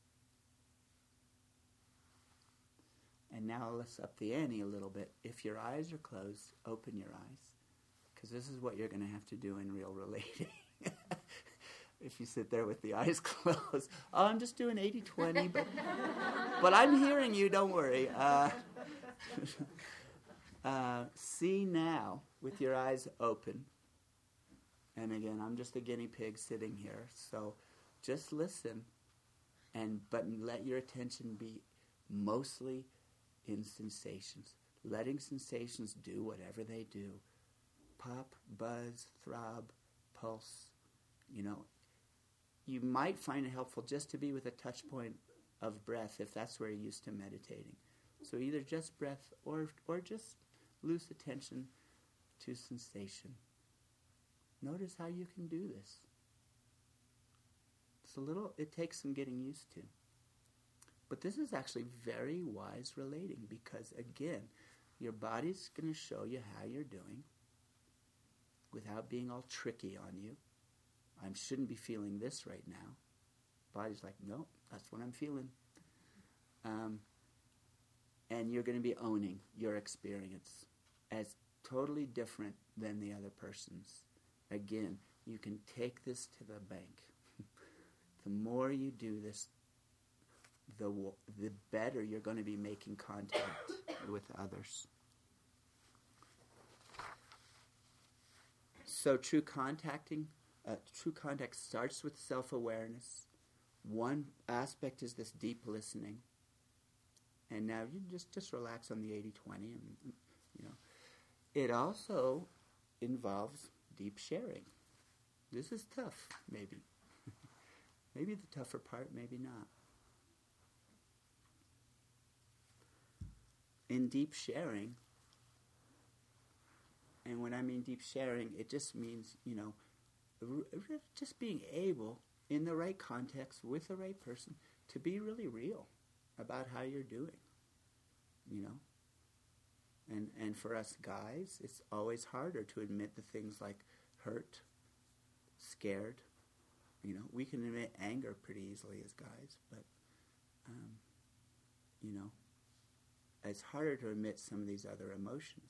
And now let's up the ante a little bit. If your eyes are closed, open your eyes. Because this is what you're going to have to do in real relating. If you sit there with the eyes closed. Oh, I'm just doing eighty twenty, but but I'm hearing you, don't worry. Uh, uh, see now with your eyes open. And again, I'm just a guinea pig sitting here. So just listen, and but let your attention be mostly in sensations. letting sensations do whatever they do. Pop, buzz, throb, pulse. You know, you might find it helpful just to be with a touch point of breath if that's where you're used to meditating. So either just breath or or just loose attention to sensation. Notice how you can do this. It's a little, it takes some getting used to. But this is actually very wise relating because, again, your body's going to show you how you're doing without being all tricky on you. I shouldn't be feeling this right now. Body's like, nope, that's what I'm feeling. Um, and you're going to be owning your experience as totally different than the other person's. Again, you can take this to the bank. The more you do this, the the better you're going to be making contact with others. So true contacting, uh, true contact starts with self-awareness. One aspect is this deep listening. And now you just, just relax on the eighty twenty. And, you know, it also involves deep sharing. This is tough, maybe. Maybe the tougher part, maybe not. In deep sharing, and when I mean deep sharing, it just means, you know, r- r- just being able, in the right context, with the right person, to be really real about how you're doing, you know. And and for us guys, it's always harder to admit the things like hurt, scared. You know, we can admit anger pretty easily as guys, but, um, you know, it's harder to admit some of these other emotions.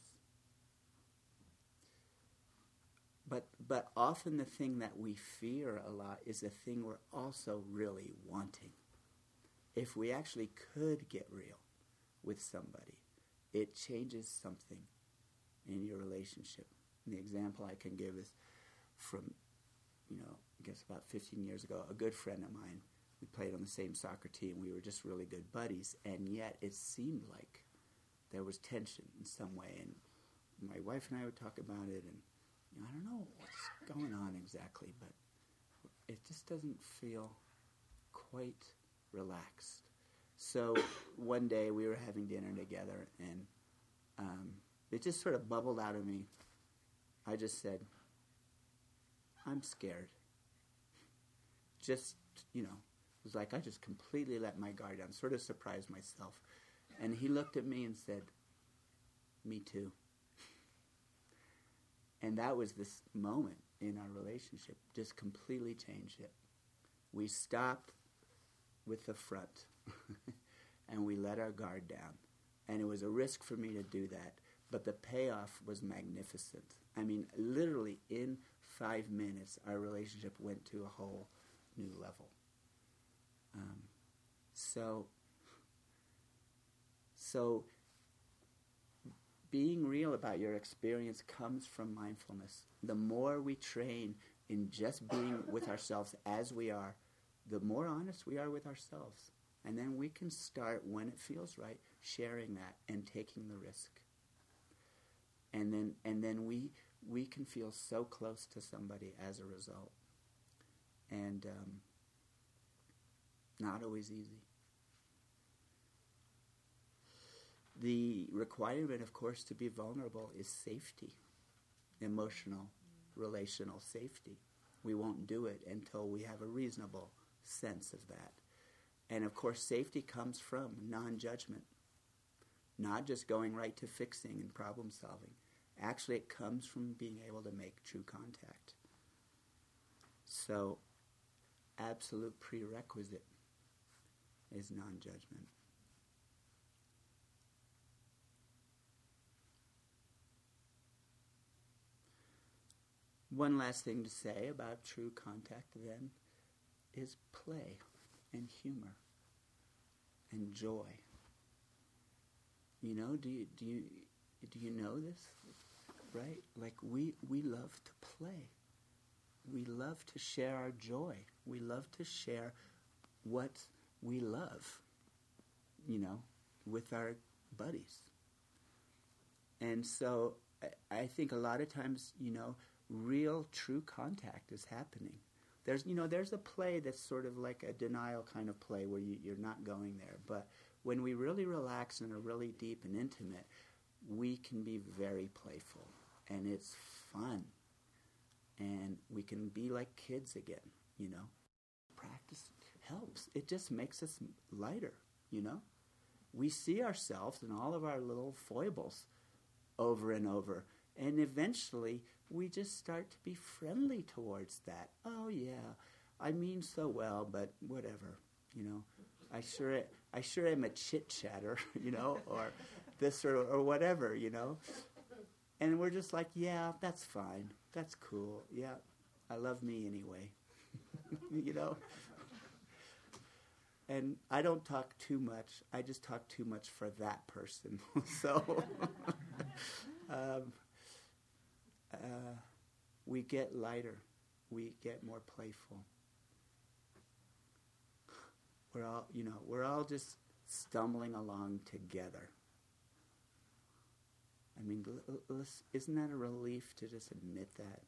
But but often the thing that we fear a lot is the thing we're also really wanting. If we actually could get real with somebody, it changes something in your relationship. And the example I can give is from, you know, I guess about fifteen years ago, a good friend of mine, we played on the same soccer team. We were just really good buddies, and yet it seemed like there was tension in some way. And my wife and I would talk about it, and you know, I don't know what's going on exactly, but it just doesn't feel quite relaxed. So one day we were having dinner together, and um, it just sort of bubbled out of me. I just said, I'm scared. Just, you know, it was like I just completely let my guard down, sort of surprised myself. And he looked at me and said, me too. And that was this moment in our relationship, just completely changed it. We stopped with the front, and we let our guard down. And it was a risk for me to do that, but the payoff was magnificent. I mean, literally in five minutes, our relationship went to a whole new level. Um, so, so being real about your experience comes from mindfulness. The more we train in just being with ourselves as we are, the more honest we are with ourselves. And then we can start, when it feels right, sharing that and taking the risk. And then and then we we can feel so close to somebody as a result. And um, not always easy. The requirement, of course, to be vulnerable is safety, emotional, relational safety. We won't do it until we have a reasonable sense of that. And, of course, safety comes from non-judgment, not just going right to fixing and problem solving. Actually, it comes from being able to make true contact. So, absolute prerequisite is non-judgment. One last thing to say about true contact, then, is play and humor and joy. You know, do you do you do you know this? Right? Like we we love to play. We love to share our joy. We love to share what we love, you know, with our buddies. And so I, I think a lot of times, you know, real, true contact is happening. There's, you know, there's a play that's sort of like a denial kind of play where you, you're not going there. But when we really relax and are really deep and intimate, we can be very playful, and it's fun. And we can be like kids again, you know. Practice helps. It just makes us lighter, you know. We see ourselves and all of our little foibles over and over, and eventually we just start to be friendly towards that. Oh yeah, I mean so well, but whatever, you know. I sure I sure am a chit chatter, you know, or this or or whatever, you know. And we're just like, yeah, that's fine, that's cool, yeah, I love me anyway, you know. And I don't talk too much. I just talk too much for that person. So um, uh, we get lighter. We get more playful. We're all, you know, we're all just stumbling along together. I mean, l- l- isn't that a relief to just admit that?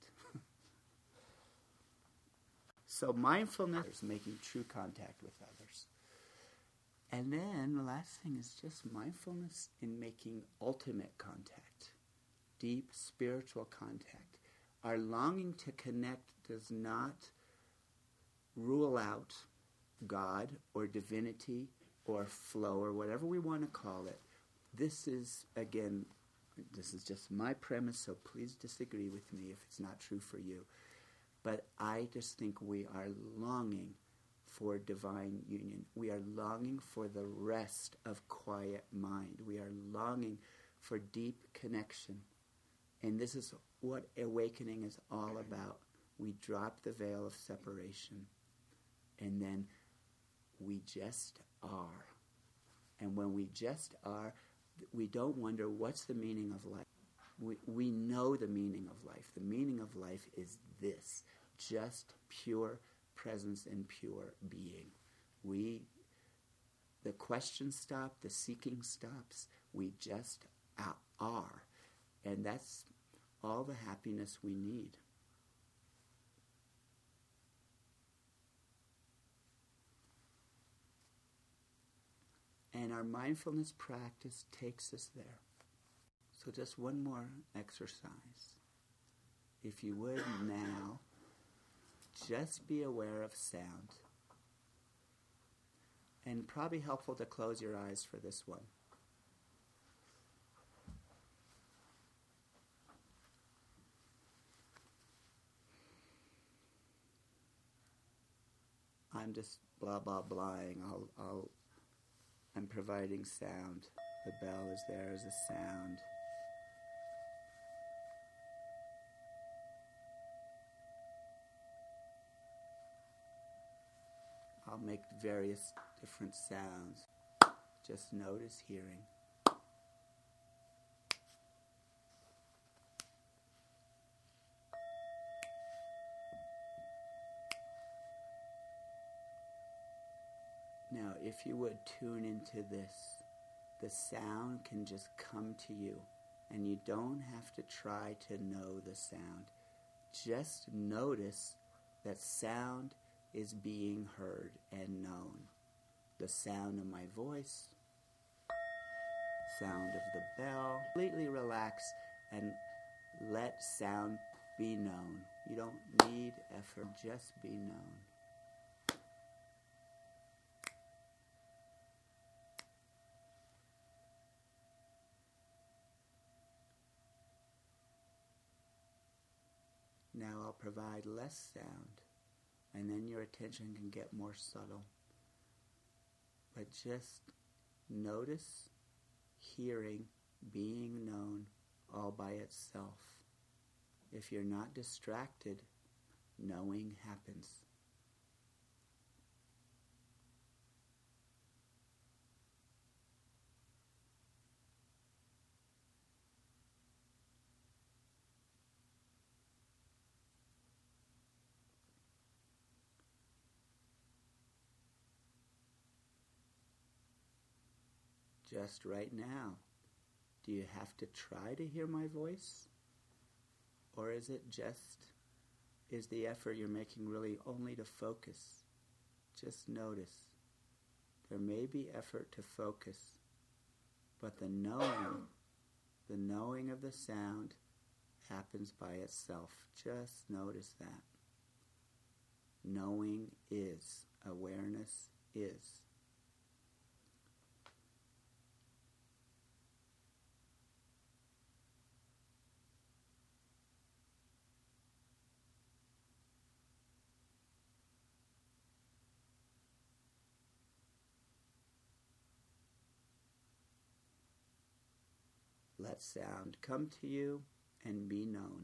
So mindfulness is making true contact with others. And then the last thing is just mindfulness in making ultimate contact, deep spiritual contact. Our longing to connect does not rule out God or divinity or flow or whatever we want to call it. This is, again, this is just my premise, so please disagree with me if it's not true for you. But I just think we are longing for divine union. We are longing for the rest of quiet mind. We are longing for deep connection. And this is what awakening is all about. We drop the veil of separation, and then we just are. And when we just are, we don't wonder what's the meaning of life. We, we know the meaning of life. The meaning of life is this, just pure presence and pure being. We, the questions stop, the seeking stops. We just are. And that's all the happiness we need. And our mindfulness practice takes us there. So just one more exercise. If you would now, just be aware of sound. And probably helpful to close your eyes for this one. I'm just blah, blah, blahing. I'll, I'll, I'm providing sound. The bell is there as a sound. I'll make various different sounds. Just notice hearing. Now, if you would tune into this, the sound can just come to you, and you don't have to try to know the sound. Just notice that sound is being heard and known. The sound of my voice, sound of the bell. Completely relax and let sound be known. You don't need effort, just be known. Now I'll provide less sound, and then your attention can get more subtle. But just notice hearing being known all by itself. If you're not distracted, knowing happens. Just right now, Do you have to try to hear my voice? Or is it just, is the effort you're making really only to focus? Just notice. There may be effort to focus, but the knowing, the knowing of the sound happens by itself. Just notice that. Knowing is. Awareness is. Let sound come to you and be known.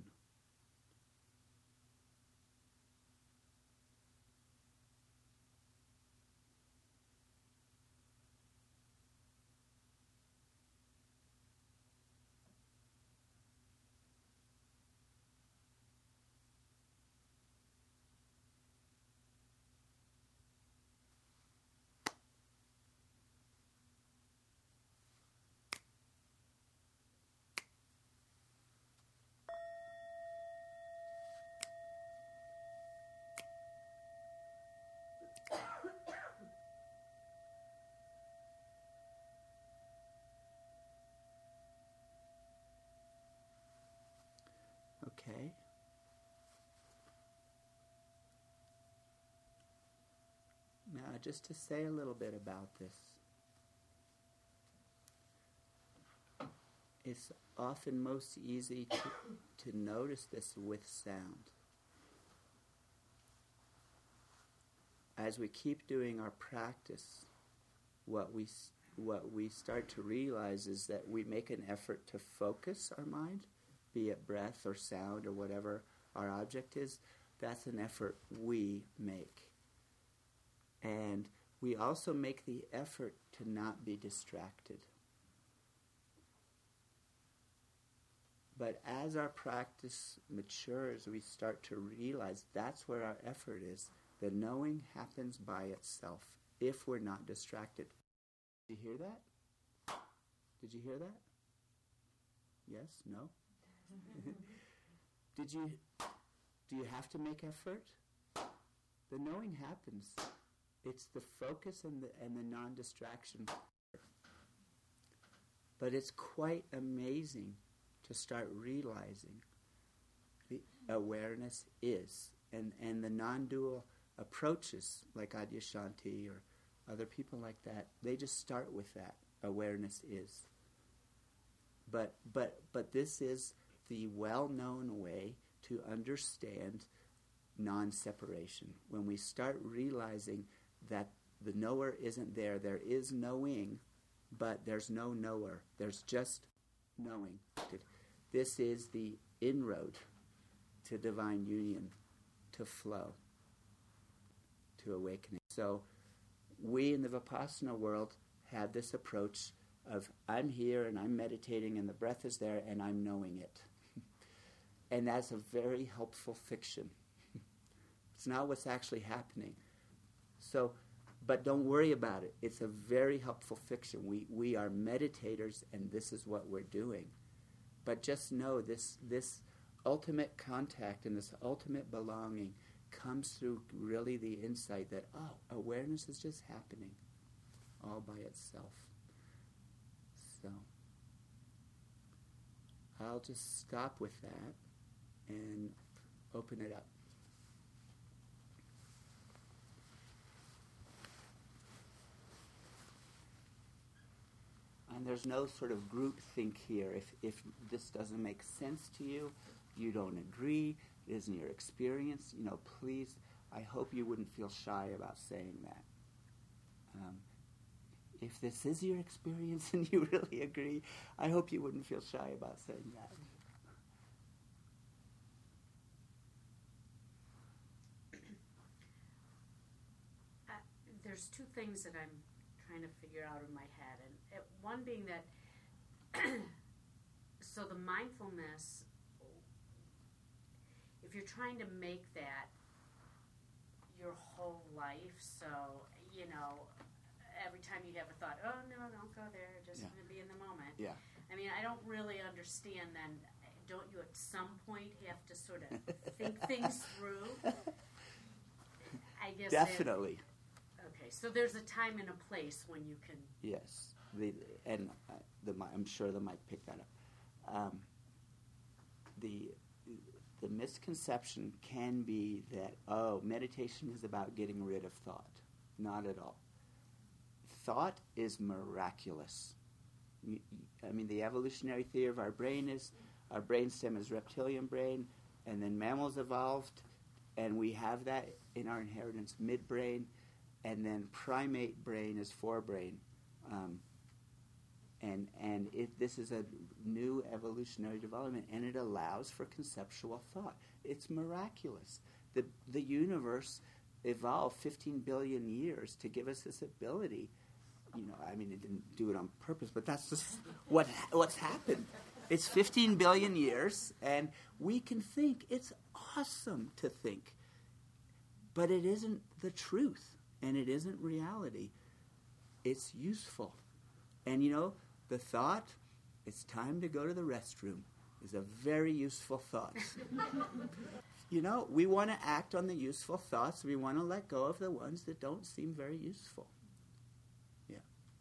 Okay. Now, just to say a little bit about this. It's often most easy to, to notice this with sound. As we keep doing our practice, what we what we start to realize is that we make an effort to focus our mind, be it breath or sound or whatever our object is. That's an effort we make. And we also make the effort to not be distracted. But as our practice matures, we start to realize that's where our effort is. The knowing happens by itself if we're not distracted. Did you hear that? Did you hear that? Yes? No? Did you, do you have to make effort? The knowing happens. It's the focus and the, and the non-distraction. But it's quite amazing to start realizing the awareness is. And, and the non-dual approaches, like Adyashanti or other people like that, they just start with that. Awareness is. But but but this is the well-known way to understand non-separation. When we start realizing that the knower isn't there, there is knowing, but there's no knower. There's just knowing. This is the inroad to divine union, to flow, to awakening. So we in the Vipassana world had this approach of I'm here and I'm meditating and the breath is there and I'm knowing it. And that's a very helpful fiction. It's not what's actually happening. So, but don't worry about it. It's a very helpful fiction. We we are meditators and this is what we're doing. But just know this this ultimate contact and this ultimate belonging comes through really the insight that, oh, awareness is just happening all by itself. So I'll just stop with that and open it up. And there's no sort of group think here. If if this doesn't make sense to you, you don't agree, it isn't your experience, you know, please, I hope you wouldn't feel shy about saying that. Um, if this is your experience and you really agree, I hope you wouldn't feel shy about saying that. Uh, there's two things that I'm trying to figure out in my head, and it, one being that so the mindfulness, if you're trying to make that your whole life, so you know every time you have a thought, oh no, don't go there, just Yeah. going to be in the moment. Yeah. I I mean, I don't really understand then, don't you at some point have to sort of think things through? I guess. Definitely. It, okay, so there's a time and a place when you can. Yes, the, and uh, the, I'm sure the mic picked that up. Um, the the misconception can be that, oh, meditation is about getting rid of thought. Not at all. Thought is miraculous. You, I mean, the evolutionary theory of our brain is, our brainstem is reptilian brain, and then mammals evolved, and we have that in our inheritance, midbrain, and then primate brain is forebrain. Um, and and it, this is a new evolutionary development, and it allows for conceptual thought. It's miraculous. The, the universe evolved fifteen billion years to give us this ability. You know, I mean, it didn't do it on purpose, but that's just what what's happened. It's fifteen billion years, and we can think. It's awesome to think. But it isn't the truth, and it isn't reality. It's useful. And, you know, the thought, it's time to go to the restroom, is a very useful thought. You know, we want to act on the useful thoughts. We want to let go of the ones that don't seem very useful. Yeah.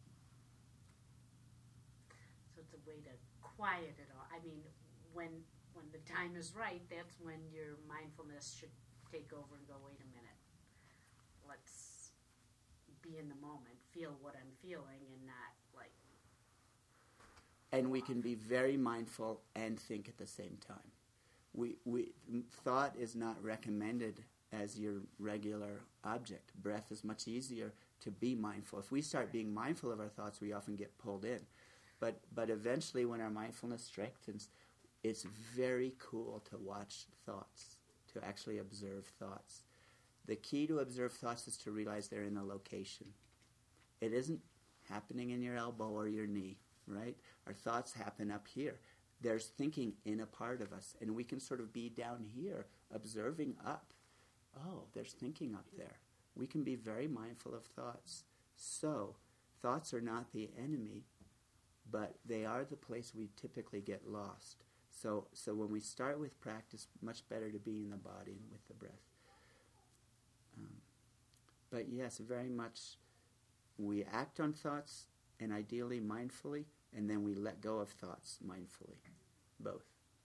So it's a way to quiet it all. I mean, when when the time is right, that's when your mindfulness should take over and go, wait a minute. Let's be in the moment, feel what I'm feeling, and not, like... And we can be very mindful and think at the same time. We, we thought is not recommended as your regular object. Breath is much easier to be mindful. If we start being mindful of our thoughts, we often get pulled in. But but eventually, when our mindfulness strengthens, it's very cool to watch thoughts, to actually observe thoughts. The key to observe thoughts is to realize they're in a location. It isn't happening in your elbow or your knee, right? Our thoughts happen up here. There's thinking in a part of us, and we can sort of be down here observing up. Oh, there's thinking up there. We can be very mindful of thoughts. So, thoughts are not the enemy, but they are the place we typically get lost. So, so when we start with practice, much better to be in the body and with the breath. Um, but yes, very much we act on thoughts, and ideally mindfully, and then we let go of thoughts mindfully. Both.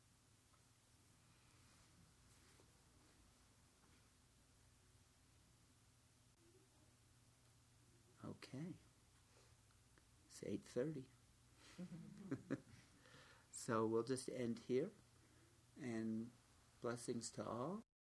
Okay. It's eight thirty. So we'll just end here, and blessings to all.